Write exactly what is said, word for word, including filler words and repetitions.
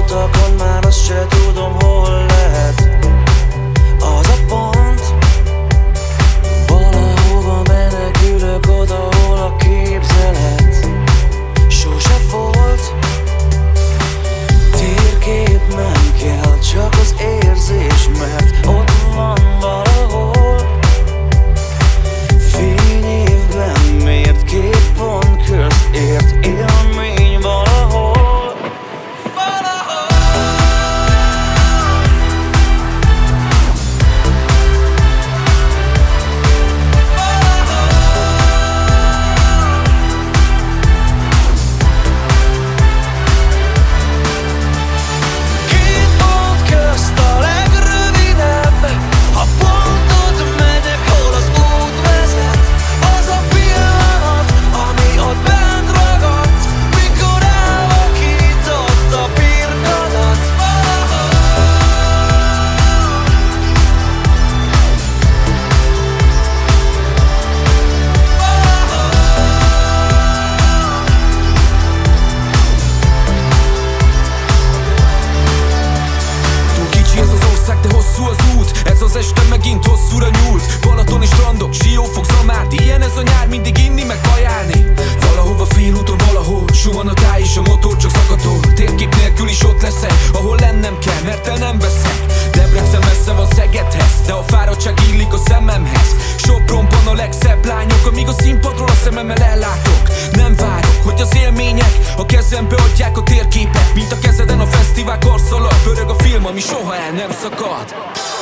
utakon már azt se tudom, hol lehet az a pont. Valahova menekülök, oda, hol a képzelet sose volt. Térkép nem kell, csak az érzés, mert ott van valahol. Fényévben mért két pont közt ért élmény valahol. Hosszú az út, ez az este megint hosszúra nyúlt. Balatoni strandok, Siófok, Zamárt, ilyen ez a nyár, mindig inni meg kajálni. Valahova félúton, valahol suhan a táj és a motor csak zakatol. Térkép nélkül is ott leszek, ahol lennem kell, mert el nem veszek. Debrecen messze van Szegedhez, de a fáradtság illik a szememhez. Sopronban a legszebb lányok, amíg a színpadról a szememmel ellátok. Nem várok, hogy az élmények a kezembe adják a térképet, mint a kezeden a fesztivál karszalag. Pörög a film, ami soha el nem szakad.